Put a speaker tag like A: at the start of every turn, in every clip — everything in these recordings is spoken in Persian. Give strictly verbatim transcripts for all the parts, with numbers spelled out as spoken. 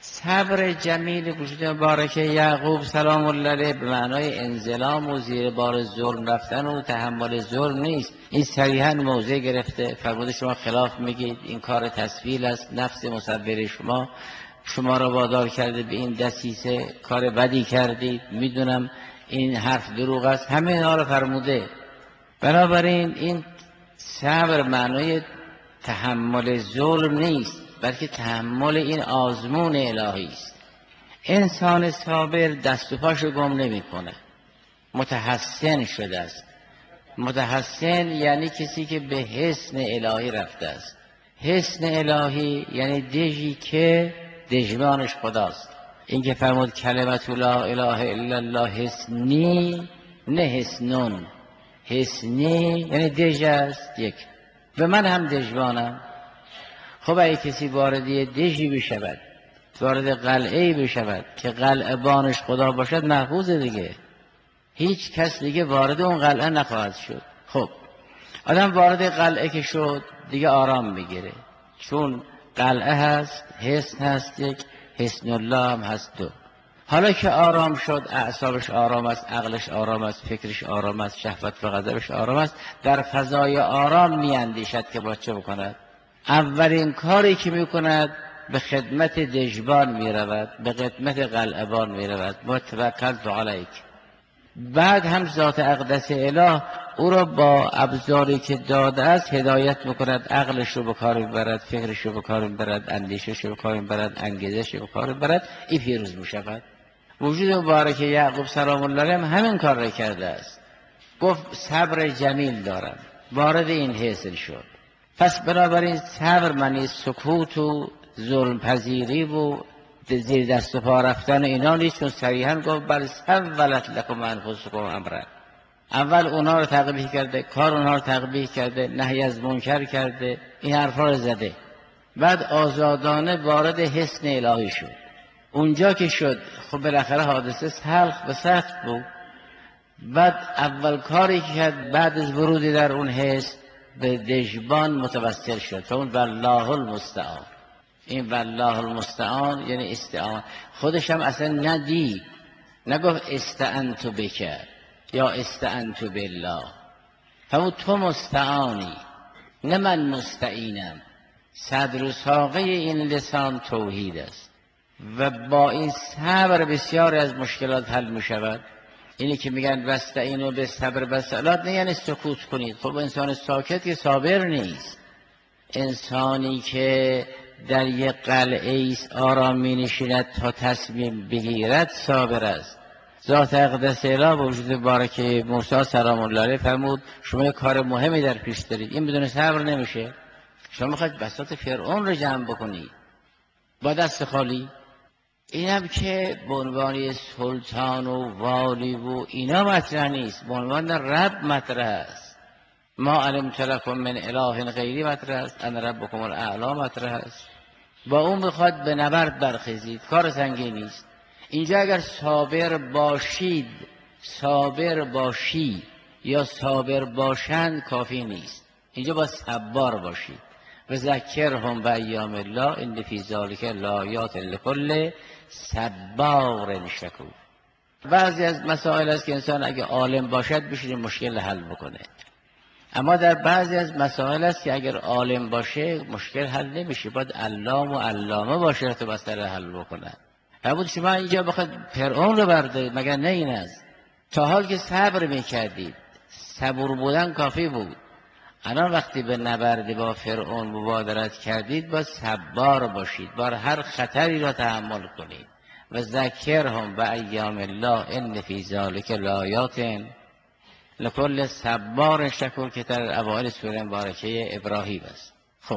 A: صبر جمیل وجود مبارک یعقوب سلام الله علیه به معنای انزلام و زیر بار ظلم رفتن و تحمل ظلم نیست. این صریحا موضع گرفته، فرموده شما خلاف میگید، این کار تسویل است، نفس مصور شما شما را وادار کرده به این دسیسه، کار بدی کردید، میدونم این حرف دروغ است، همه اینا را فرموده. بنابراین این صبر معنای تحمل ظلم نیست، بلکه تحمل این آزمون الهی است. انسان صابر دست و پاشو گم نمیکنه، متحسن شده است. متحسن یعنی کسی که به حسن الهی رفته است. حسن الهی یعنی دژی که دژمانش خداست. این که فرمود کلمت لا اله الا الله حسنی نه حسنون، حسنی یعنی دژ است یک، و من هم دژمانم. خب اگه کسی واردی دژی بشود، وارد قلعه‌ای بشود که قلعه بانش خدا باشد، محفوظه دیگه، هیچ کس دیگه وارد اون قلعه نخواهد شد. خب آدم وارد قلعه که شد دیگه آرام میگیره، چون قلعه هست، حسن هست یک، حسن الله هم هست دو. حالا که آرام شد، اعصابش آرام است، عقلش آرام است، فکرش آرام است، شهوت و غضبش آرام است، در فضای آرام میاندیشد که با چه بکند. اولین کاری که میکند به خدمت دژبان میرود، به خدمت قلعه‌بان میرود، با توکلت علیک. بعد هم ذات اقدس اله او را با ابزاری که داده است هدایت میکند، عقلش رو به کار میبرد، فکرش رو به کار میبرد، اندیشش رو به کار میبرد، انگیزش رو به کار میبرد، این پیروز میشود. وجود مبارک یعقوب سلام الله علیه همین کار را کرده است. گفت صبر جمیل دارم، وارد این حیصل شد. پس بنابراین صبر معنی سکوت و ظلم پذیری و زیر دست و پا رفتن اینا نیست، چون صریحا گفت بل سولت لکم انفسکم امرا. اول اونا رو تقبیح کرده، کار اونا رو تقبیح کرده، نهی از منکر کرده، این حرفا رو زده. بعد آزادانه وارد حسن الهی شد. اونجا که شد خب بالاخره حادثه سخت و سخت بود. بعد اول کاری که کرد بعد از ورودی در اون حس به دژبان متوسل شد، چون والله المستعان. این والله المستعان یعنی استعان. خودش هم اصلا ندید، نگفت استعنت بک یا استعنت بالله، همون تو مستعانی نه من مستعینم. صدر و ساقه این لسان توحید است و با این صبر بسیار از مشکلات حل می شود. اینی که میگن واستعینوا بالصبر والصلاة نه یعنی سکوت کنید. خب انسان ساکت که صابر نیست. انسانی که در یک قلعه ایست آرام می نشیند تا تصمیم بگیرد صابر است. ذات اقدس اله وجود مبارک موسی سلام الله علیه فرمود شما یک کار مهمی در پیش دارید، این بدون صبر نمیشه. شما میخواید بساط فرعون رو جمع بکنید با دست خالی. اینم که به عنوان سلطان و والی و اینا مطرح نیست، به عنوان رب مطرح است. ما علمت لکم من اله غیری مطرح است، انا ربکم الاعلی مطرح است. با اون بخواد به نبرد برخیزید، کار سنگین نیست. اینجا اگر صابر باشید، صابر باشی یا صابر باشند کافی نیست، اینجا با صبار باشید. و ذکرهم بایام الله ان فی ذلک لآیات لکل صبار شکور. بعضی از مسائل است که انسان اگه عالم باشد بشه مشکل حل بکنه، اما در بعضی از مسائل است که اگر عالم باشه مشکل حل نمیشه، باید علام و علامه باشه تا مسئله حل بکنه. همون شما اینجا بخواد فرعون رو برده، مگر نه این است؟ تا حال که صبر میکردید، صبور بودن کافی بود. الان وقتی به نبرد با فرعون مبادرت کردید باید صبار باشید، باید هر خطری را تحمل کنید. و ذکرهم بایام الله ان فی ذلک لآیات لکل صبار شکور که در اوائل سوره مبارکه ابراهیم است. خب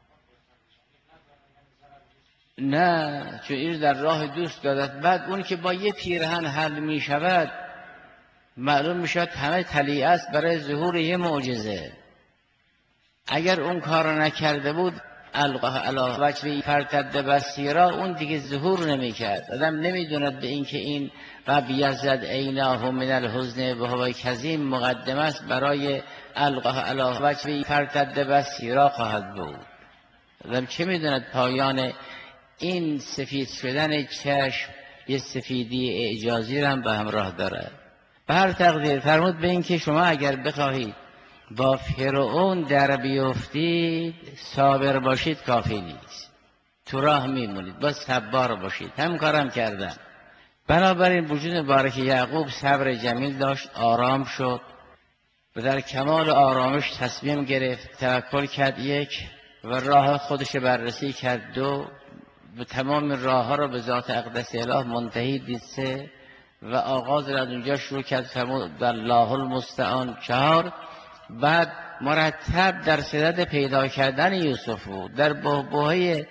A: نه، چون این در راه دوست دادت. بعد اون که با یه پیرهن حل می شود معلوم می شود همه طلیعه است برای ظهور یه معجزه. اگر اون کار نکرده بود القاه علی وجه فرتد بصیرا، اون دیگه ظهور نمی کرد. آدم نمی دوند به این که این و بیزد عیناه من الحزن و هو کظیم مقدمه است برای القاه علی وجه فرتد بصیرا خواهد بود. آدم چه می دوند پایان این سفید شدن چشم یه سفیدی اعجازی رو هم به همراه داره. به هر تقدیر فرمود به این که شما اگر بخواهید با فرعون در بیفتید صابر باشید کافی نیست، تو راه میمونید، باید صبار باشید. هم کارم کردن. بنابراین وجود مبارک یعقوب صبر جمیل داشت، آرام شد و در کمال آرامش تصمیم گرفت، توکل کرد یک، و راه خودش بررسی کرد دو، و تمام راه ها را به ذات اقدس اله منتهی دید سه، و آغاز را از اونجا شروع کرد فرمود الله المستعان چهار. بعد مرتب در صدد پیدا کردن یوسف بود، در بحبوحه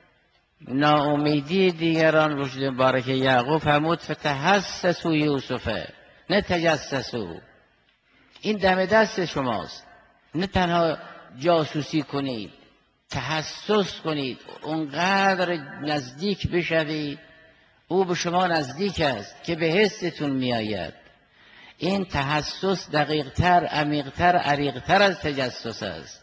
A: ناامیدی دیگران وجود مبارک یعقوب فرمود فتحسسوا یوسفه، نه تجسسوا. این دم دست شماست، نه تنها جاسوسی کنید، تحسس کنید، اونقدر نزدیک بشوید او به شما نزدیک است که به حستون میآید. این تحسس دقیقتر، عمیقتر، عریقتر از تجسس است.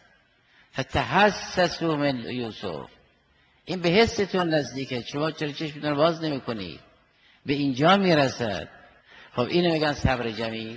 A: فتحسسوا من یوسف، این به حستون نزدیکه، شما چرا چشمتون باز نمی کنید؟ به اینجا میرسد. خب اینو میگن صبر جمیل.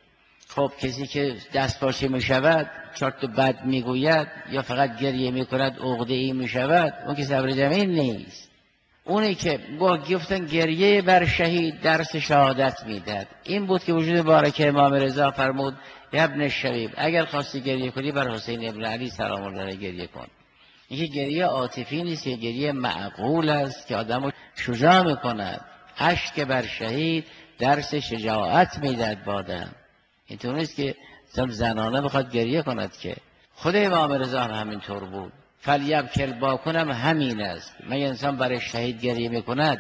A: خب کسی که دست پاچه می شود، چرت و بد میگوید یا فقط گریه میکند عقده ای می شود، اون که صبر جمیل نیست. اونی که گفتن گریه بر شهید درس شهادت میداد. این بود که وجود مبارک امام رضا فرمود یا ابن شبیب اگر خواستی گریه کنی بر حسین ابن علی سلام الله علیه گریه کن. این که گریه عاطفی نیست، یه گریه معقول است که آدمو شجاع میکند. اشک بر شهید درس شجاعت میداد با آدم. اینطور نیست که زنانه بخواد گریه کند، که خود امام رضا هم همینطور بود. فلیبکل باکنم همین است. من انسان برای شهید گریه میکند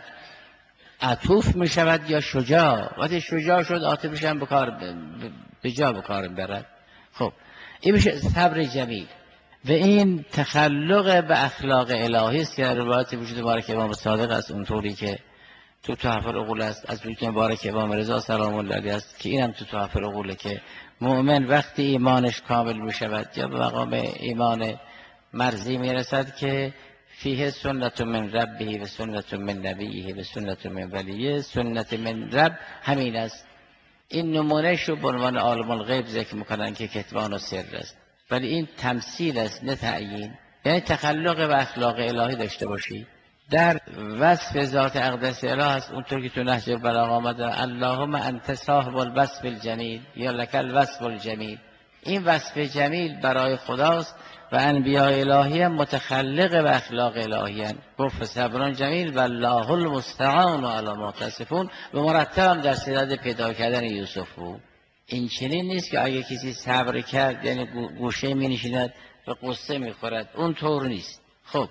A: عطوف میشود یا شجاع؟ وقتی شجاع شد عاطفش هم بکار به جا بکار برد. خب این میشه صبر جمیل. و این تخلق به اخلاق الهی است که در روایت وجود مبارک امام صادق است، اونطوری که تو تحف العقول است از وجود مبارک امام رضا سلام الله علیه است، که اینم تو تحف العقوله که مؤمن وقتی ایمانش کامل می شود یا به مقام ایمان مرزی می رسد که فیه سنت من ربه و سنت من نبیه و سنت من ولیه. سنت من رب همین است. این نمونهش رو به عنوان عالم الغیب ذکر میکنن که کتمان و سر است، ولی این تمثیل است نه تعیین. یعنی تخلق و اخلاق الهی داشته باشی. در وصف ذات اقدس اله است، اونطور که تو نهج البلاغه آمده اللهم انت صاحب الوصف الجمیل یا لک الوصف الجمیل. این وصف جمیل برای خداست و انبیاء الهی هم متخلق و اخلاق الهی هم. گفت صبران جمیل و الله المستعان و علی ما تصفون، و مرتب در صدد پیدا کردن یوسف بود. این چنین نیست که اگه کسی صبر کرد یعنی گوشه می نشیند و قصه می خورد، اون طور نیست. خب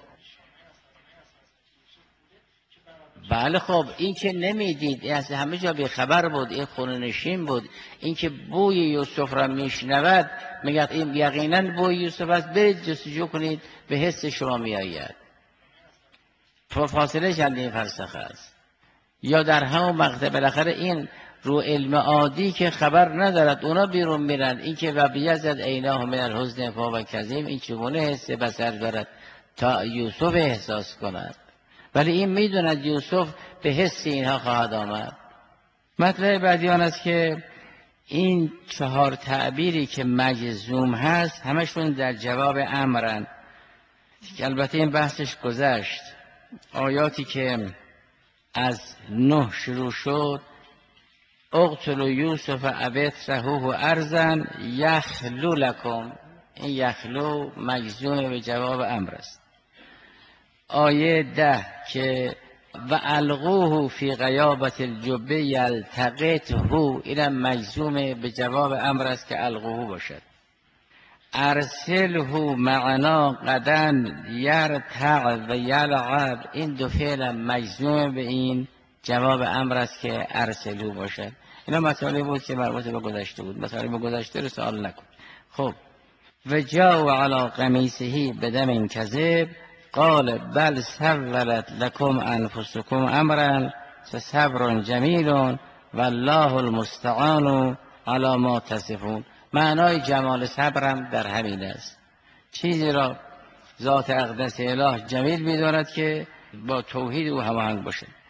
A: بله، خب این که نمیدید، این اصلا همه جا بیخبر بود، این خونه نشین بود. این که بوی یوسف را میشنود میگه این یقینا بوی یوسف است، برید جستجو کنید به حس شما میآید. فاصله چندین فرسخ است. یا در همون مقطع بالاخره این رو علم عادی که خبر ندارد اونا بیرون میرن. این که و بیزد عیناه من الحزن فهو کظیم، این چگونه حس بصر دارد تا یوسف احساس کند؟ ولی این میدوند یوسف به حس اینها خواهد آمد. مطلب بعدی آن است که این چهار تعبیری که مجزوم هست همشون در جواب امرن، که البته این بحثش گذشت. آیاتی که از نه شروع شد اقتلوا یوسف او اطرحوه ارضا یخلو لکم، این یخلو مجزوم به جواب امر است. آیه ده که و القوه فی غیابت الجب یلتقطه، اینم مجزوم به جواب امر است که القوه باشد. ارسله معنا غدن یرتع و یلعب، این دو فعل مجزوم به این جواب امر است که ارسله باشد. اینا مسائلی بود که مربوط به گذشته بود، مسائلی به گذشته رو سوال نکن. خب و جاء علی قمیصه بدم کذب قال بل سولت لكم انفسكم امرا فصبر جمیل والله المستعان علی ما تصفون. معنای جمال صبرم در همین است. چیزی را ذات اقدس اله جمیل می‌داند که با توحید او هماهنگ باشه.